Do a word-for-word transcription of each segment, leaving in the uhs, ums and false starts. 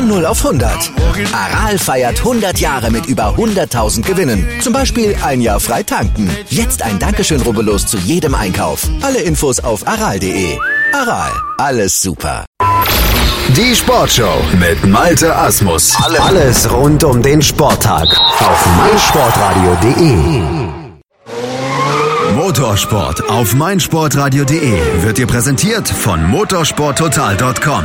Von null auf hundert. Aral feiert hundert Jahre mit über hunderttausend Gewinnen. Zum Beispiel ein Jahr frei tanken. Jetzt ein Dankeschön, rubbellos zu jedem Einkauf. Alle Infos auf aral punkt de. Aral, alles super. Die Sportshow mit Malte Asmus. Alles rund um den Sporttag auf meinsportradio punkt de. Motorsport auf meinsportradio punkt de wird dir präsentiert von motorsport total punkt com.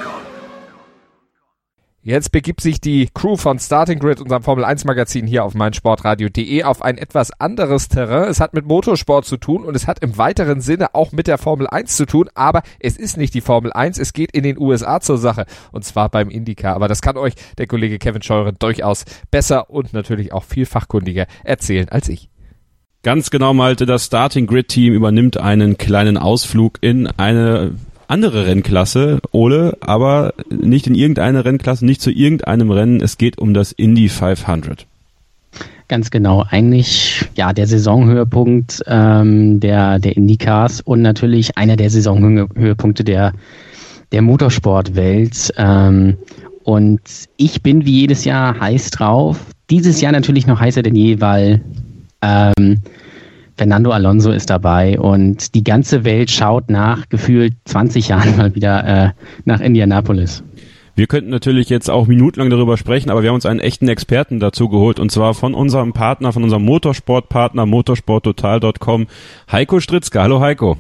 Jetzt begibt sich die Crew von Starting Grid, unserem Formel eins Magazin hier auf meinsportradio punkt de, auf ein etwas anderes Terrain. Es hat mit Motorsport zu tun und es hat im weiteren Sinne auch mit der Formel eins zu tun, aber es ist nicht die Formel eins, es geht in den U S A zur Sache und zwar beim IndyCar. Aber das kann euch der Kollege Kevin Scheuren durchaus besser und natürlich auch viel fachkundiger erzählen als ich. Ganz genau, Malte, das Starting Grid Team übernimmt einen kleinen Ausflug in eine andere Rennklasse, Ole, aber nicht in irgendeine Rennklasse, nicht zu irgendeinem Rennen. Es geht um das Indy fünfhundert. Ganz genau, eigentlich ja der Saisonhöhepunkt ähm, der der IndyCars und natürlich einer der Saisonhöhepunkte der der Motorsportwelt. Ähm, und ich bin wie jedes Jahr heiß drauf. Dieses Jahr natürlich noch heißer denn je, weil ähm, Fernando Alonso ist dabei und die ganze Welt schaut nach gefühlt zwanzig Jahren mal wieder äh, nach Indianapolis. Wir könnten natürlich jetzt auch minutenlang darüber sprechen, aber wir haben uns einen echten Experten dazu geholt und zwar von unserem Partner, von unserem Motorsportpartner motorsport total punkt com, Heiko Stritzka. Hallo Heiko.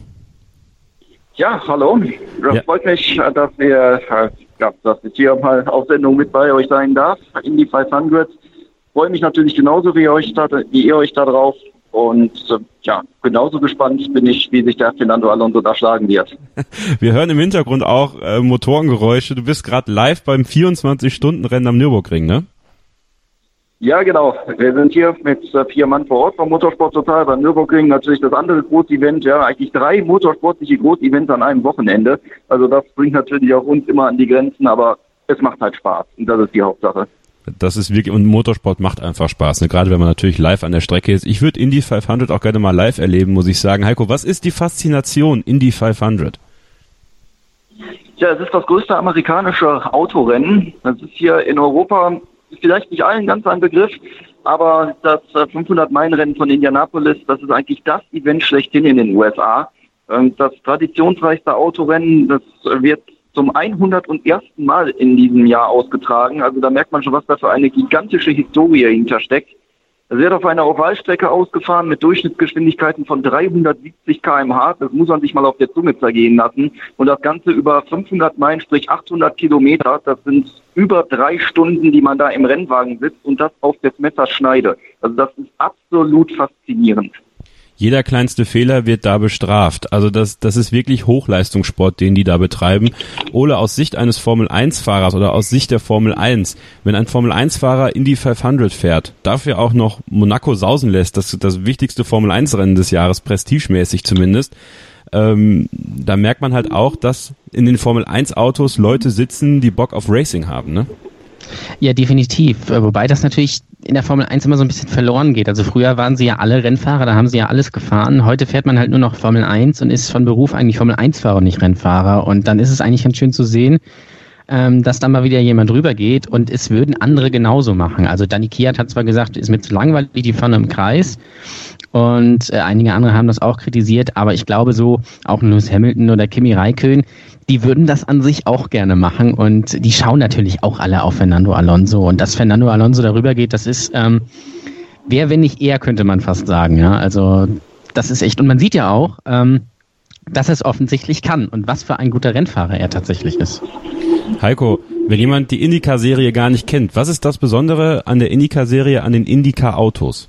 Ja, hallo. Das ja. freut mich, dass wir, ja, dass ich hier mal auf Sendung mit bei euch sein darf. Indy fünfhundert. Freue mich natürlich genauso wie, euch da, wie ihr euch da drauf. Und äh, ja, genauso gespannt bin ich, wie sich der Fernando Alonso da schlagen wird. Wir hören im Hintergrund auch äh, Motorengeräusche. Du bist gerade live beim vierundzwanzig-Stunden-Rennen am Nürburgring, ne? Ja, genau. Wir sind hier mit äh, vier Mann vor Ort beim Motorsport Total, beim Nürburgring. Natürlich das andere Großevent, ja, eigentlich drei motorsportliche Großevents an einem Wochenende. Also das bringt natürlich auch uns immer an die Grenzen, aber es macht halt Spaß. Und das ist die Hauptsache. Das ist wirklich, und Motorsport macht einfach Spaß, ne? Gerade wenn man natürlich live an der Strecke ist. Ich würde Indy fünfhundert auch gerne mal live erleben, muss ich sagen. Heiko, was ist die Faszination Indy fünfhundert? Ja, es ist das größte amerikanische Autorennen. Das ist hier in Europa vielleicht nicht allen ganz ein Begriff, aber das fünfhundert-Meilen-Rennen von Indianapolis, das ist eigentlich das Event schlechthin in den U S A. Das traditionsreichste Autorennen, das wird zum hundertersten Mal in diesem Jahr ausgetragen. Also da merkt man schon, was da für eine gigantische Historie hintersteckt. Es wird auf einer Ovalstrecke ausgefahren mit Durchschnittsgeschwindigkeiten von dreihundertsiebzig Kilometer pro Stunde. Das muss man sich mal auf der Zunge zergehen lassen. Und das Ganze über fünfhundert Meilen, sprich achthundert Kilometer. Das sind über drei Stunden, die man da im Rennwagen sitzt und das auf das Messerschneide. Also das ist absolut faszinierend. Jeder kleinste Fehler wird da bestraft. Also das, das ist wirklich Hochleistungssport, den die da betreiben. Ole, aus Sicht eines Formel eins Fahrers oder aus Sicht der Formel eins, wenn ein Formel eins Fahrer Indy fünfhundert fährt, dafür auch noch Monaco sausen lässt, das das wichtigste Formel eins Rennen des Jahres, prestigemäßig zumindest, ähm, da merkt man halt auch, dass in den Formel eins Autos Leute sitzen, die Bock auf Racing haben, ne? Ja, definitiv. Wobei das natürlich in der Formel eins immer so ein bisschen verloren geht. Also früher waren sie ja alle Rennfahrer, da haben sie ja alles gefahren. Heute fährt man halt nur noch Formel eins und ist von Beruf eigentlich Formel eins Fahrer und nicht Rennfahrer. Und dann ist es eigentlich ganz schön zu sehen, ähm, dass da mal wieder jemand rübergeht und es würden andere genauso machen. Also Danny Kiat hat zwar gesagt, ist mir zu langweilig, die fahren im Kreis. Und äh, einige andere haben das auch kritisiert, aber ich glaube so, auch Lewis Hamilton oder Kimi Räikkönen, die würden das an sich auch gerne machen und die schauen natürlich auch alle auf Fernando Alonso und dass Fernando Alonso darüber geht, das ist, ähm, wer wenn nicht er, könnte man fast sagen, ja, also das ist echt, und man sieht ja auch, ähm, dass er es offensichtlich kann und was für ein guter Rennfahrer er tatsächlich ist. Heiko, wenn jemand die IndyCar-Serie gar nicht kennt, was ist das Besondere an der IndyCar-Serie, an den IndyCar-Autos?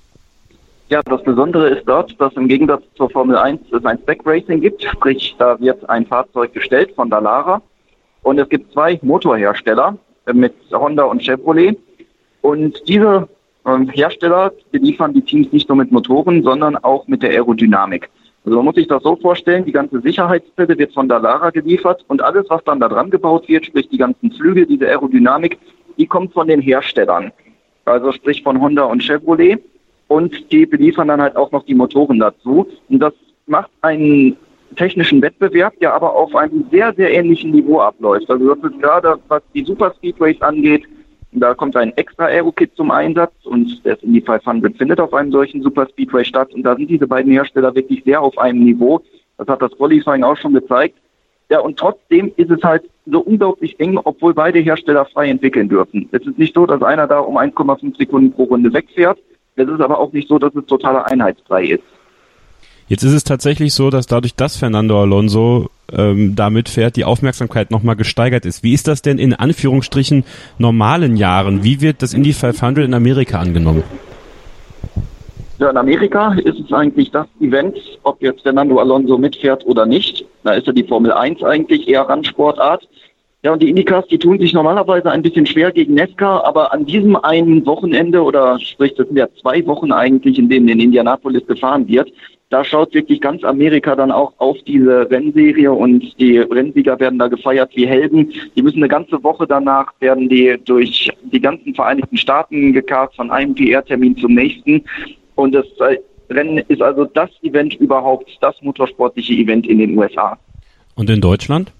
Ja, das Besondere ist dort, dass im Gegensatz zur Formel eins es ein Spec-Racing gibt, sprich da wird ein Fahrzeug gestellt von Dallara und es gibt zwei Motorhersteller mit Honda und Chevrolet und diese äh, Hersteller beliefern die Teams nicht nur mit Motoren, sondern auch mit der Aerodynamik. Also man muss sich das so vorstellen, die ganze Sicherheitspille wird von Dallara geliefert und alles, was dann da dran gebaut wird, sprich die ganzen Flügel, diese Aerodynamik, die kommt von den Herstellern, also sprich von Honda und Chevrolet. Und die beliefern dann halt auch noch die Motoren dazu. Und das macht ein technischen Wettbewerb, der aber auf einem sehr, sehr ähnlichen Niveau abläuft. Also das ist gerade, was die Super Speedways angeht, da kommt ein extra Aero-Kit zum Einsatz und das Indy fünfhundert findet auf einem solchen Super Speedway statt und da sind diese beiden Hersteller wirklich sehr auf einem Niveau. Das hat das Qualifying auch schon gezeigt. Ja, und trotzdem ist es halt so unglaublich eng, obwohl beide Hersteller frei entwickeln dürfen. Es ist nicht so, dass einer da um eins Komma fünf Sekunden pro Runde wegfährt. Es ist aber auch nicht so, dass es totaler einheitsfrei ist. Jetzt ist es tatsächlich so, dass dadurch, dass Fernando Alonso ähm, damit fährt, die Aufmerksamkeit nochmal gesteigert ist. Wie ist das denn in Anführungsstrichen normalen Jahren? Wie wird das Indy fünfhundert in Amerika angenommen? Ja, in Amerika ist es eigentlich das Event, ob jetzt Fernando Alonso mitfährt oder nicht. Da ist ja die Formel eins eigentlich eher Randsportart. Ja, und die IndyCars, die tun sich normalerweise ein bisschen schwer gegen NASCAR, aber an diesem einen Wochenende, oder sprich, das sind ja zwei Wochen eigentlich, in denen in Indianapolis gefahren wird, da schaut wirklich ganz Amerika dann auch auf diese Rennserie und die Rennsieger werden da gefeiert wie Helden. Die müssen eine ganze Woche danach, werden die durch die ganzen Vereinigten Staaten gekarrt, von einem P R-Termin zum nächsten. Und das Rennen ist also das Event überhaupt, das motorsportliche Event in den U S A. Und in Deutschland?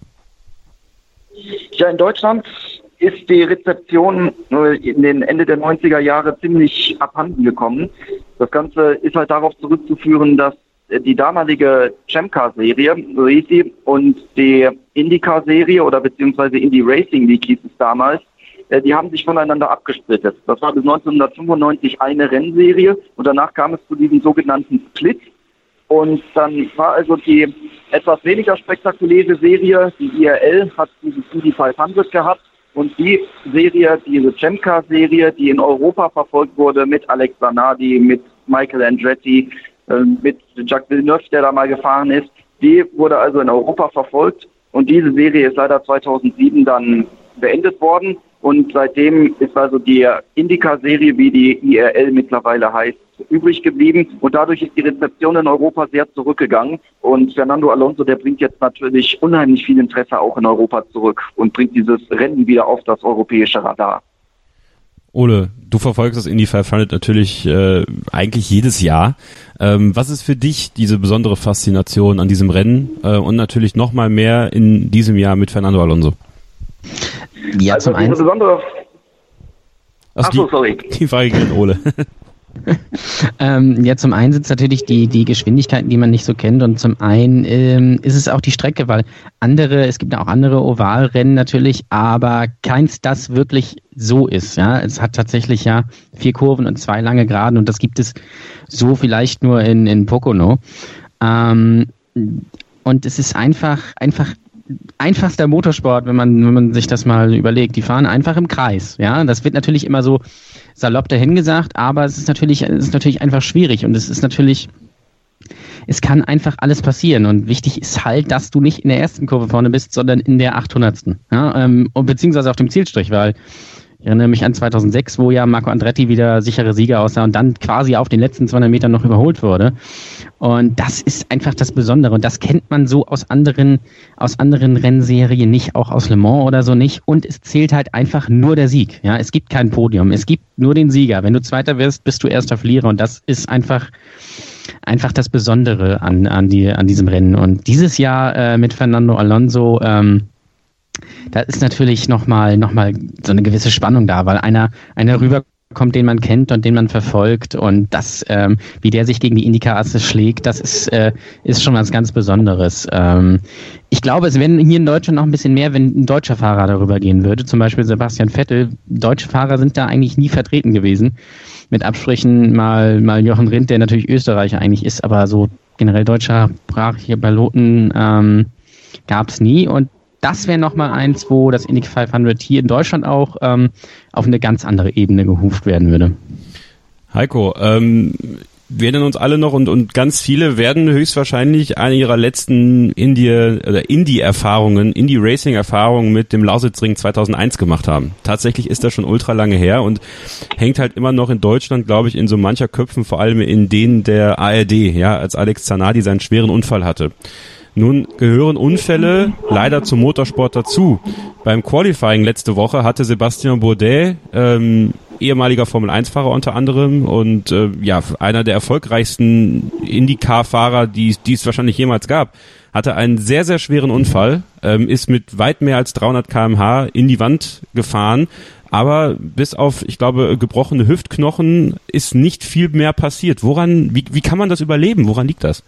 Ja, in Deutschland ist die Rezeption in den Ende der neunziger Jahre ziemlich abhanden gekommen. Das Ganze ist halt darauf zurückzuführen, dass die damalige Champ-Car-Serie, Racing, und die IndyCar-Serie oder beziehungsweise Indy Racing League hieß es damals, die haben sich voneinander abgesplittet. Das war bis neunzehnhundertfünfundneunzig eine Rennserie und danach kam es zu diesem sogenannten Split. Und dann war also die etwas weniger spektakuläre Serie, die I R L, hat dieses Indy fünfhundert gehabt. Und die Serie, diese Champ-Car-Serie, die in Europa verfolgt wurde mit Alex Zanardi, mit Michael Andretti, äh, mit Jacques Villeneuve, der da mal gefahren ist, die wurde also in Europa verfolgt. Und diese Serie ist leider zweitausendsieben dann beendet worden. Und seitdem ist also die IndyCar-Serie, wie die I R L mittlerweile heißt, übrig geblieben. Und dadurch ist die Rezeption in Europa sehr zurückgegangen. Und Fernando Alonso, der bringt jetzt natürlich unheimlich viel Interesse auch in Europa zurück und bringt dieses Rennen wieder auf das europäische Radar. Ole, du verfolgst das Indy fünfhundert natürlich äh, eigentlich jedes Jahr. Ähm, was ist für dich diese besondere Faszination an diesem Rennen äh, und natürlich nochmal mehr in diesem Jahr mit Fernando Alonso? Ja, also zum einen. Besondere Ach so, sorry. Die Frage geht an Ole. ähm, ja, zum einen sind es natürlich die, die Geschwindigkeiten, die man nicht so kennt, und zum einen ähm, ist es auch die Strecke, weil andere, es gibt auch andere Ovalrennen natürlich, aber keins, das wirklich so ist. Ja, es hat tatsächlich ja vier Kurven und zwei lange Geraden und das gibt es so vielleicht nur in, in Pocono. Ähm, und es ist einfach, einfach einfachster Motorsport, wenn man, wenn man sich das mal überlegt. Die fahren einfach im Kreis. Ja, das wird natürlich immer so salopp dahingesagt, aber es ist natürlich, es ist natürlich einfach schwierig und es ist natürlich, es kann einfach alles passieren und wichtig ist halt, dass du nicht in der ersten Kurve vorne bist, sondern in der achthundertsten. Ja, ähm, beziehungsweise auf dem Zielstrich, weil ich erinnere mich an zweitausendsechs, wo ja Marco Andretti wieder sichere Sieger aussah und dann quasi auf den letzten zweihundert Metern noch überholt wurde. Und das ist einfach das Besondere. Und das kennt man so aus anderen, aus anderen Rennserien nicht, auch aus Le Mans oder so nicht. Und es zählt halt einfach nur der Sieg. Ja, es gibt kein Podium. Es gibt nur den Sieger. Wenn du Zweiter wirst, bist du erster Verlierer. Und das ist einfach, einfach das Besondere an, an die, an diesem Rennen. Und dieses Jahr äh, mit Fernando Alonso, ähm, da ist natürlich nochmal noch mal so eine gewisse Spannung da, weil einer, einer rüberkommt, den man kennt und den man verfolgt und das, ähm, wie der sich gegen die IndyCar-Asse schlägt, das ist, äh, ist schon was ganz Besonderes. Ähm, ich glaube, es wäre hier in Deutschland noch ein bisschen mehr, wenn ein deutscher Fahrer darüber gehen würde, zum Beispiel Sebastian Vettel. Deutsche Fahrer sind da eigentlich nie vertreten gewesen. Mit Absprechen mal, mal Jochen Rindt, der natürlich Österreicher eigentlich ist, aber so generell deutschsprachige Piloten ähm, gab es nie und das wäre nochmal eins, wo das Indy fünfhundert hier in Deutschland auch ähm, auf eine ganz andere Ebene gehuft werden würde. Heiko, ähm, wir erinnern uns alle noch und, und ganz viele werden höchstwahrscheinlich eine ihrer letzten Indy, oder Indy-Erfahrungen, Indy-Racing-Erfahrungen mit dem Lausitzring zweitausendeins gemacht haben. Tatsächlich ist das schon ultra lange her und hängt halt immer noch in Deutschland, glaube ich, in so mancher Köpfen, vor allem in denen der A R D, ja, als Alex Zanardi seinen schweren Unfall hatte. Nun gehören Unfälle leider zum Motorsport dazu. Beim Qualifying letzte Woche hatte Sebastian Bourdais ähm, ehemaliger Formel eins Fahrer unter anderem und äh, ja, einer der erfolgreichsten IndyCar-Fahrer, die, die es wahrscheinlich jemals gab, hatte einen sehr, sehr schweren Unfall, ähm, ist mit weit mehr als dreihundert Kilometer pro Stunde in die Wand gefahren, aber bis auf, ich glaube, gebrochene Hüftknochen ist nicht viel mehr passiert. Woran, wie, wie kann man das überleben? Woran liegt das?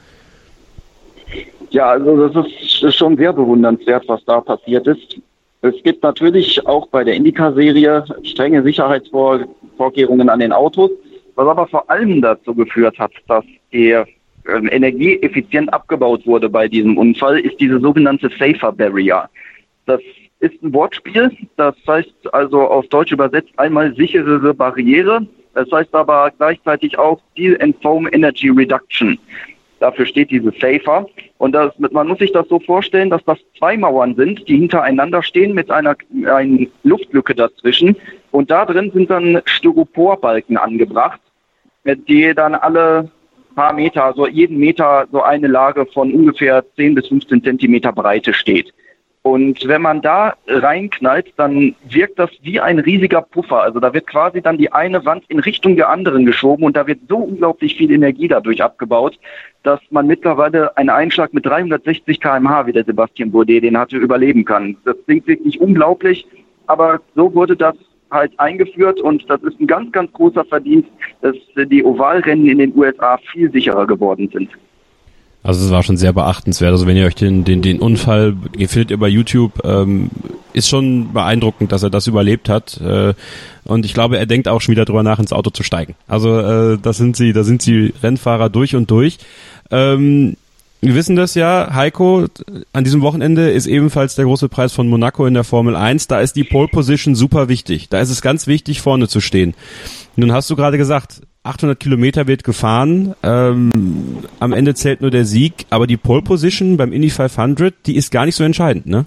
Ja, also das ist schon sehr bewundernswert, was da passiert ist. Es gibt natürlich auch bei der IndyCar-Serie strenge Sicherheitsvorkehrungen an den Autos, was aber vor allem dazu geführt hat, dass der ähm, energieeffizient abgebaut wurde bei diesem Unfall, ist diese sogenannte Safer Barrier. Das ist ein Wortspiel, das heißt also auf Deutsch übersetzt einmal sicherere Barriere, das heißt aber gleichzeitig auch Steel and Foam Energy Reduction. Dafür steht diese Safer. Und das, man muss sich das so vorstellen, dass das zwei Mauern sind, die hintereinander stehen mit einer, einer Luftlücke dazwischen. Und da drin sind dann Styroporbalken angebracht, die dann alle paar Meter, so jeden Meter so eine Lage von ungefähr zehn bis fünfzehn Zentimeter Breite steht. Und wenn man da reinknallt, dann wirkt das wie ein riesiger Puffer. Also da wird quasi dann die eine Wand in Richtung der anderen geschoben und da wird so unglaublich viel Energie dadurch abgebaut, dass man mittlerweile einen Einschlag mit dreihundertsechzig Kilometer pro Stunde, wie der Sebastian Bourdais den hatte, überleben kann. Das klingt wirklich unglaublich, aber so wurde das halt eingeführt und das ist ein ganz, ganz großer Verdienst, dass die Ovalrennen in den U S A viel sicherer geworden sind. Also es war schon sehr beachtenswert. Also wenn ihr euch den den den Unfall, ihr findet ihr bei YouTube, ähm, ist schon beeindruckend, dass er das überlebt hat. Äh, und ich glaube, er denkt auch schon wieder drüber nach, ins Auto zu steigen. Also äh, das sind sie, da sind sie Rennfahrer durch und durch. Ähm, wir wissen das ja, Heiko, an diesem Wochenende ist ebenfalls der große Preis von Monaco in der Formel eins. Da ist die Pole Position super wichtig. Da ist es ganz wichtig, vorne zu stehen. Nun hast du gerade gesagt, achthundert Kilometer wird gefahren, ähm, am Ende zählt nur der Sieg, aber die Pole Position beim Indy fünfhundert, die ist gar nicht so entscheidend, ne?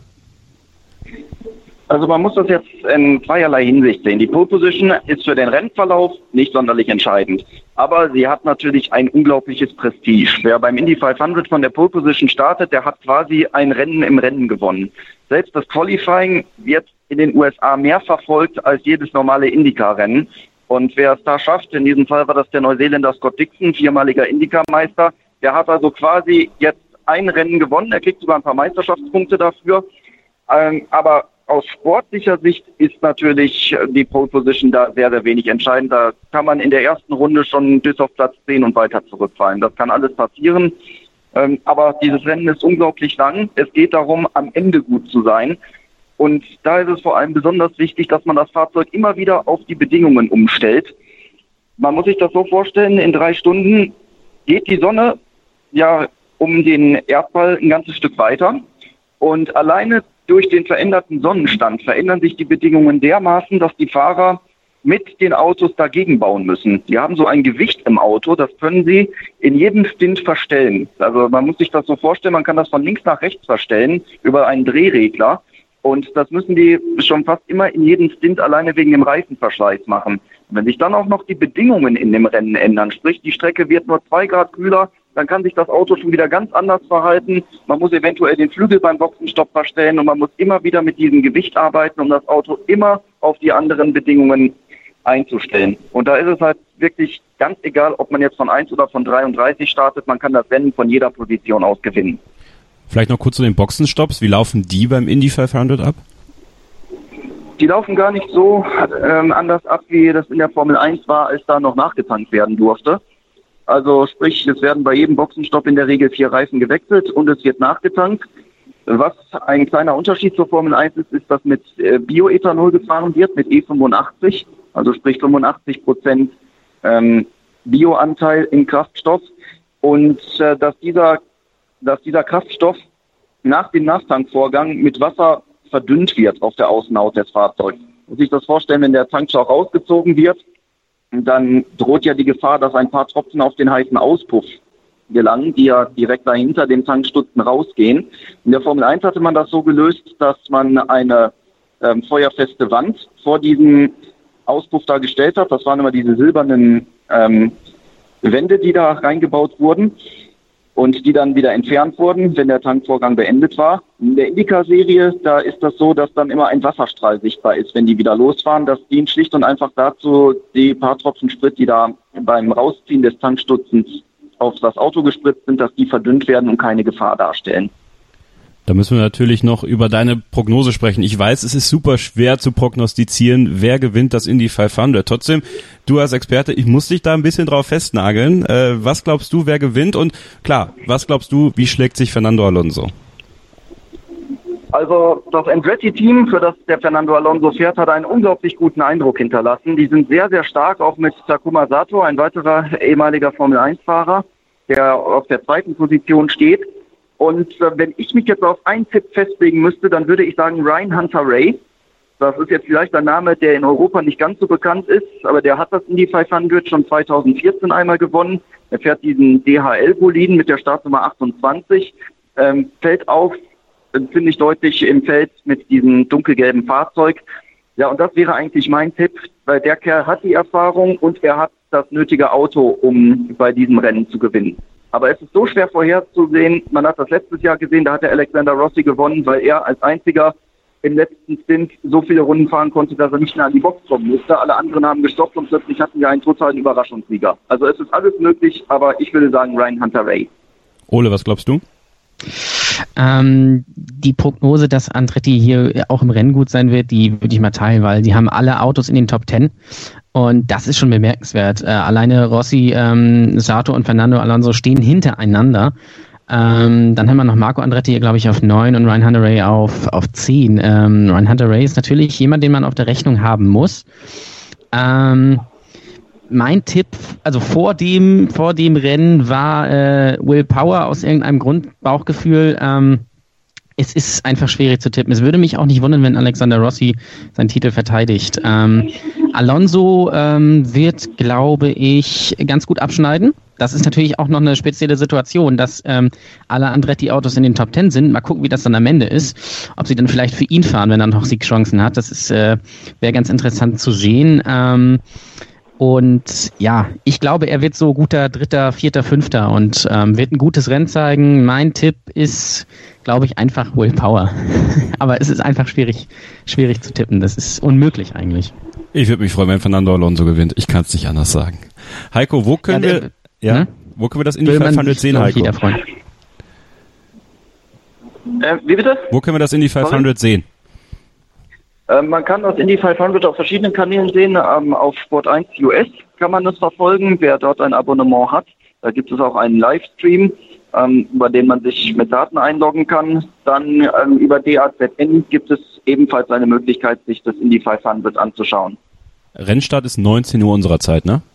Also man muss das jetzt in zweierlei Hinsicht sehen. Die Pole Position ist für den Rennverlauf nicht sonderlich entscheidend, aber sie hat natürlich ein unglaubliches Prestige. Wer beim Indy fünfhundert von der Pole Position startet, der hat quasi ein Rennen im Rennen gewonnen. Selbst das Qualifying wird in den U S A mehr verfolgt als jedes normale IndyCar-Rennen. Und wer es da schafft, in diesem Fall war das der Neuseeländer Scott Dixon, viermaliger IndyCar-Meister, der hat also quasi jetzt ein Rennen gewonnen, er kriegt sogar ein paar Meisterschaftspunkte dafür. Ähm, aber aus sportlicher Sicht ist natürlich die Pole Position da sehr, sehr wenig entscheidend. Da kann man in der ersten Runde schon bis auf Platz zehn und weiter zurückfallen. Das kann alles passieren. Ähm, aber dieses Rennen ist unglaublich lang. Es geht darum, am Ende gut zu sein. Und da ist es vor allem besonders wichtig, dass man das Fahrzeug immer wieder auf die Bedingungen umstellt. Man muss sich das so vorstellen, in drei Stunden geht die Sonne ja um den Erdball ein ganzes Stück weiter. Und alleine durch den veränderten Sonnenstand verändern sich die Bedingungen dermaßen, dass die Fahrer mit den Autos dagegen bauen müssen. Die haben so ein Gewicht im Auto, das können sie in jedem Stint verstellen. Also man muss sich das so vorstellen, man kann das von links nach rechts verstellen über einen Drehregler. Und das müssen die schon fast immer in jedem Stint alleine wegen dem Reifenverschleiß machen. Und wenn sich dann auch noch die Bedingungen in dem Rennen ändern, sprich die Strecke wird nur zwei Grad kühler, dann kann sich das Auto schon wieder ganz anders verhalten. Man muss eventuell den Flügel beim Boxenstopp verstellen und man muss immer wieder mit diesem Gewicht arbeiten, um das Auto immer auf die anderen Bedingungen einzustellen. Und da ist es halt wirklich ganz egal, ob man jetzt von eins oder von dreiunddreißig startet, man kann das Rennen von jeder Position aus gewinnen. Vielleicht noch kurz zu den Boxenstopps. Wie laufen die beim Indy fünfhundert ab? Die laufen gar nicht so ähm, anders ab, wie das in der Formel eins war, als da noch nachgetankt werden durfte. Also sprich, es werden bei jedem Boxenstopp in der Regel vier Reifen gewechselt und es wird nachgetankt. Was ein kleiner Unterschied zur Formel eins ist, ist, dass mit äh, Bioethanol gefahren wird, mit E fünfundachtzig, also sprich fünfundachtzig Prozent ähm, Bioanteil im Kraftstoff und äh, dass dieser dass dieser Kraftstoff nach dem Nachtankvorgang mit Wasser verdünnt wird auf der Außenhaut des Fahrzeugs. Man muss sich das vorstellen, wenn der Tankschlauch rausgezogen wird, dann droht ja die Gefahr, dass ein paar Tropfen auf den heißen Auspuff gelangen, die ja direkt dahinter den Tankstutzen rausgehen. In der Formel eins hatte man das so gelöst, dass man eine ähm, feuerfeste Wand vor diesem Auspuff da gestellt hat. Das waren immer diese silbernen ähm, Wände, die da reingebaut wurden. und die dann wieder entfernt wurden, wenn der Tankvorgang beendet war. In der Indica-Serie, da ist das so, dass dann immer ein Wasserstrahl sichtbar ist, wenn die wieder losfahren. Das dient schlicht und einfach dazu, die paar Tropfen Sprit, die da beim Rausziehen des Tankstutzens auf das Auto gespritzt sind, dass die verdünnt werden und keine Gefahr darstellen. Da müssen wir natürlich noch über deine Prognose sprechen. Ich weiß, es ist super schwer zu prognostizieren, wer gewinnt das Indy fünfhundert. Trotzdem, du als Experte, ich muss dich da ein bisschen drauf festnageln. Äh, was glaubst du, wer gewinnt? Und klar, was glaubst du, wie schlägt sich Fernando Alonso? Also das Andretti-Team, für das der Fernando Alonso fährt, hat einen unglaublich guten Eindruck hinterlassen. Die sind sehr, sehr stark, auch mit Takuma Sato, ein weiterer ehemaliger Formel eins Fahrer, der auf der zweiten Position steht. Und äh, wenn ich mich jetzt auf einen Tipp festlegen müsste, dann würde ich sagen Ryan Hunter-Reay. Das ist jetzt vielleicht ein Name, der in Europa nicht ganz so bekannt ist, aber der hat das Indy fünfhundert schon zweitausendvierzehn einmal gewonnen. Er fährt diesen D H L-Boliden mit der Startnummer achtundzwanzig, ähm, fällt auf, äh, ziemlich deutlich im Feld mit diesem dunkelgelben Fahrzeug. Ja, und das wäre eigentlich mein Tipp, weil der Kerl hat die Erfahrung und er hat das nötige Auto, um bei diesem Rennen zu gewinnen. Aber es ist so schwer vorherzusehen. Man hat das letztes Jahr gesehen, da hat der Alexander Rossi gewonnen, weil er als einziger im letzten Stint so viele Runden fahren konnte, dass er nicht mehr an die Box kommen musste. Alle anderen haben gestoppt und plötzlich hatten wir einen totalen Überraschungssieger. Also es ist alles möglich, aber ich würde sagen Ryan Hunter-Reay. Ole, was glaubst du? Ähm, die Prognose, dass Andretti hier auch im Rennen gut sein wird, die würde ich mal teilen, weil die haben alle Autos in den Top Ten und das ist schon bemerkenswert. Äh, alleine Rossi, ähm, Sato und Fernando Alonso stehen hintereinander. Ähm, dann haben wir noch Marco Andretti, glaube ich, auf neun und Ryan Hunter-Reay auf, auf zehn. Ähm, Ryan Hunter-Reay ist natürlich jemand, den man auf der Rechnung haben muss. Ähm, Mein Tipp, also vor dem vor dem Rennen war äh, Will Power aus irgendeinem Grund, Bauchgefühl. Ähm, es ist einfach schwierig zu tippen. Es würde mich auch nicht wundern, wenn Alexander Rossi seinen Titel verteidigt. Ähm, Alonso ähm, wird, glaube ich, ganz gut abschneiden. Das ist natürlich auch noch eine spezielle Situation, dass ähm, alle Andretti-Autos in den Top Ten sind. Mal gucken, wie das dann am Ende ist. Ob sie dann vielleicht für ihn fahren, wenn er noch Siegchancen hat. Das ist äh, wäre ganz interessant zu sehen. Ähm, Und ja, ich glaube, er wird so guter Dritter, Vierter, Fünfter und ähm, wird ein gutes Rennen zeigen. Mein Tipp ist, glaube ich, einfach Will Power. Aber es ist einfach schwierig, schwierig zu tippen. Das ist unmöglich eigentlich. Ich würde mich freuen, wenn Fernando Alonso gewinnt. Ich kann es nicht anders sagen. Heiko, wo können ja, der, wir, ja, hm? wo können wir das Indy fünfhundert sehen, Heiko? Äh, wie bitte? Wo können wir das Indy fünfhundert Sorry? sehen? Man kann das Indy fünfhundert auf verschiedenen Kanälen sehen. Auf Sport eins U S kann man das verfolgen, wer dort ein Abonnement hat. Da gibt es auch einen Livestream, über den man sich mit Daten einloggen kann. Dann über D A Z N gibt es ebenfalls eine Möglichkeit, sich das Indy fünfhundert anzuschauen. Rennstart ist neunzehn Uhr unserer Zeit, ne?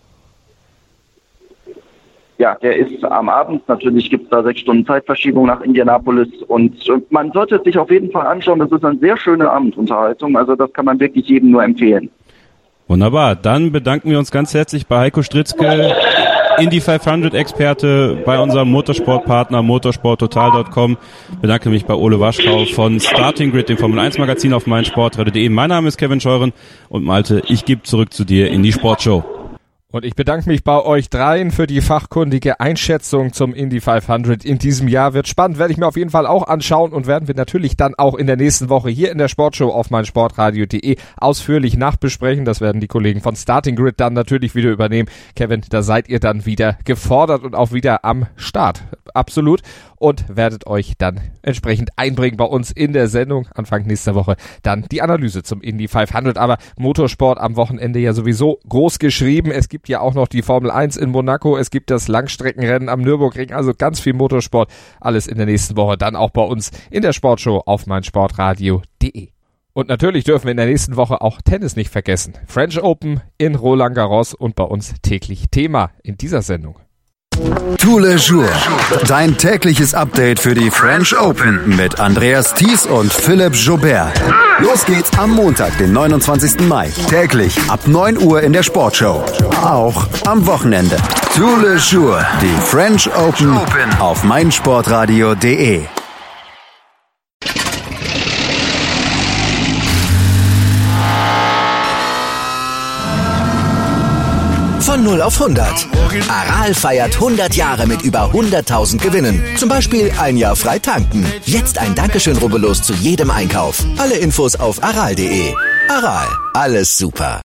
Ja, der ist am Abend. Natürlich gibt es da sechs Stunden Zeitverschiebung nach Indianapolis und man sollte es sich auf jeden Fall anschauen. Das ist eine sehr schöne Abendunterhaltung. Also das kann man wirklich jedem nur empfehlen. Wunderbar. Dann bedanken wir uns ganz herzlich bei Heiko Stritzke, Indy fünfhundert Experte bei unserem Motorsportpartner motorsport total Punkt com. Bedanke mich bei Ole Waschkau von Starting Grid, dem Formel eins Magazin auf meinsportradio Punkt de. Mein Name ist Kevin Scheuren und Malte, ich gebe zurück zu dir in die Sportshow. Und ich bedanke mich bei euch dreien für die fachkundige Einschätzung zum Indy fünfhundert in diesem Jahr. Wird spannend, werde ich mir auf jeden Fall auch anschauen und werden wir natürlich dann auch in der nächsten Woche hier in der Sportshow auf meinsportradio Punkt de ausführlich nachbesprechen. Das werden die Kollegen von Starting Grid dann natürlich wieder übernehmen. Kevin, da seid ihr dann wieder gefordert und auch wieder am Start. Absolut. Und werdet euch dann entsprechend einbringen bei uns in der Sendung. Anfang nächster Woche dann die Analyse zum Indy fünfhundert. Aber Motorsport am Wochenende ja sowieso groß geschrieben. Es gibt ja auch noch die Formel eins in Monaco. Es gibt das Langstreckenrennen am Nürburgring. Also ganz viel Motorsport. Alles in der nächsten Woche dann auch bei uns in der Sportshow auf meinsportradio Punkt de. Und natürlich dürfen wir in der nächsten Woche auch Tennis nicht vergessen. French Open in Roland Garros und bei uns täglich Thema in dieser Sendung. Tous les jours. Dein tägliches Update für die French Open mit Andreas Thies und Philipp Joubert. Los geht's am Montag, den neunundzwanzigsten Mai. Täglich ab neun Uhr in der Sportshow. Auch am Wochenende. Tous les jours. Die French Open auf meinsportradio Punkt de. Von null auf hundert. Aral feiert hundert Jahre mit über hunderttausend Gewinnen. Zum Beispiel ein Jahr frei tanken. Jetzt ein Dankeschön, rubbellos zu jedem Einkauf. Alle Infos auf aral punkt de. Aral, alles super.